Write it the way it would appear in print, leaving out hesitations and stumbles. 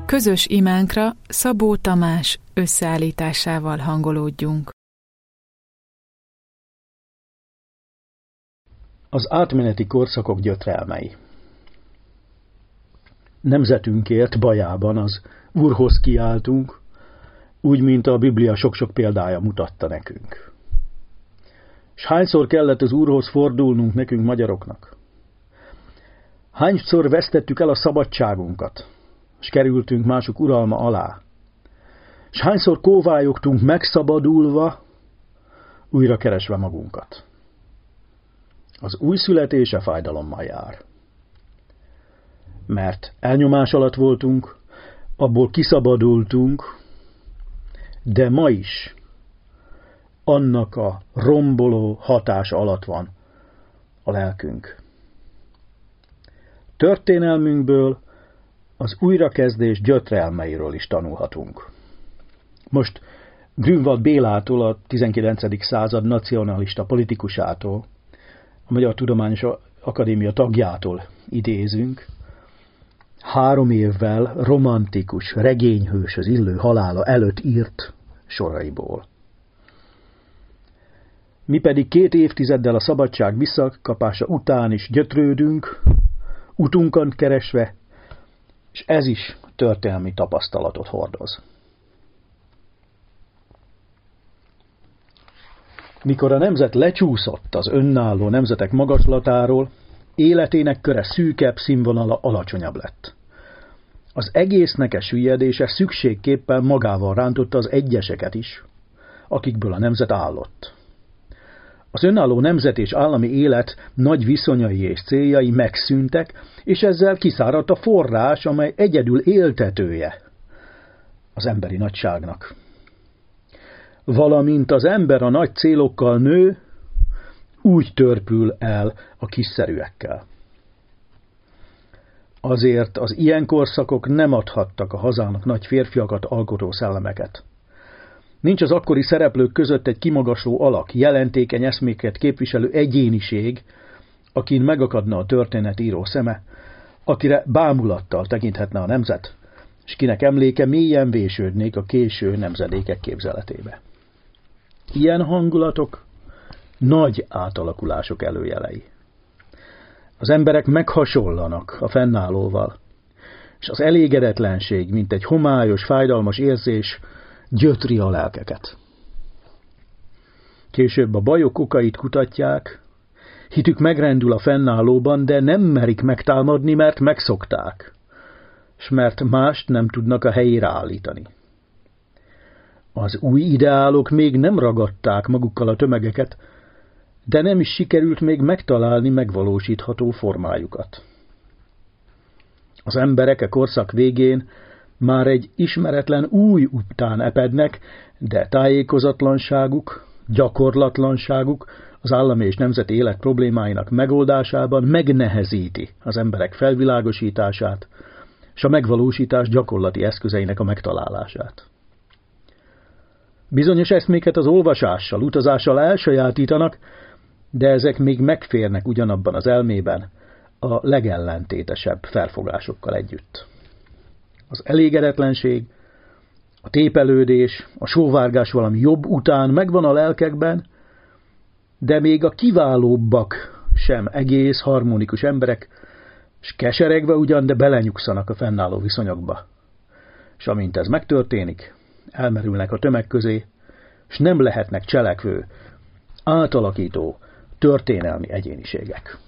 Közös imánkra Szabó Tamás összeállításával hangolódjunk. Az átmeneti korszakok gyötrelmei. Nemzetünkért bajában az Úrhoz kiáltunk, úgy, mint a Biblia sok-sok példája mutatta nekünk. S hányszor kellett az Úrhoz fordulnunk nekünk magyaroknak? Hányszor vesztettük el a szabadságunkat, s kerültünk mások uralma alá? S hányszor kóvályogtunk megszabadulva, újra keresve magunkat? Az új születése fájdalommal jár. Mert elnyomás alatt voltunk, abból kiszabadultunk, de ma is annak a romboló hatása alatt van a lelkünk. Történelmünkből az újrakezdés gyötrelmeiről is tanulhatunk. Most Grünwald Bélától, a 19. század nacionalista politikusától, a Magyar Tudományos Akadémia tagjától idézünk, 3 évvel romantikus, regényhőshöz illő halála előtt írt soraiból. Mi pedig 2 évtizeddel a szabadság visszakapása után is gyötrődünk, utunkat keresve, és ez is történelmi tapasztalatot hordoz. Mikor a nemzet lecsúszott az önálló nemzetek magaslatáról, életének köre szűkebb, színvonala alacsonyabb lett. Az egésznek a süllyedése szükségképpen magával rántotta az egyeseket is, akikből a nemzet állott. Az önálló nemzet és állami élet nagy viszonyai és céljai megszűntek, és ezzel kiszáradt a forrás, amely egyedül éltetője az emberi nagyságnak. Valamint az ember a nagy célokkal nő, úgy törpül el a kiszerűekkel. Azért az ilyen korszakok nem adhattak a hazának nagy férfiakat alkotó szellemeket. Nincs az akkori szereplők között egy kimagasló alak, jelentékeny eszméket képviselő egyéniség, akin megakadna a történetíró szeme, akire bámulattal tekinthetne a nemzet, és kinek emléke mélyen vésődnék a késő nemzedékek képzeletébe. Ilyen hangulatok nagy átalakulások előjelei. Az emberek meghasonlanak a fennállóval, és az elégedetlenség, mint egy homályos, fájdalmas érzés gyötri a lelkeket. Később a bajok okait kutatják, hitük megrendül a fennállóban, de nem merik megtámadni, mert megszokták, s mert mást nem tudnak a helyére állítani. Az új ideálok még nem ragadták magukkal a tömegeket, de nem is sikerült még megtalálni megvalósítható formájukat. Az emberek a korszak végén már egy ismeretlen új után epednek, de tájékozatlanságuk, gyakorlatlanságuk az állami és nemzeti élet problémáinak megoldásában megnehezíti az emberek felvilágosítását, és a megvalósítás gyakorlati eszközeinek a megtalálását. Bizonyos eszméket az olvasással, utazással elsajátítanak, de ezek még megférnek ugyanabban az elmében a legellentétesebb felfogásokkal együtt. Az elégedetlenség, a tépelődés, a sóvárgás valami jobb után megvan a lelkekben, de még a kiválóbbak sem egész harmonikus emberek, s keseregve ugyan, de belenyugszanak a fennálló viszonyokba. És amint ez megtörténik, elmerülnek a tömeg közé, s nem lehetnek cselekvő, átalakító, történelmi egyéniségek.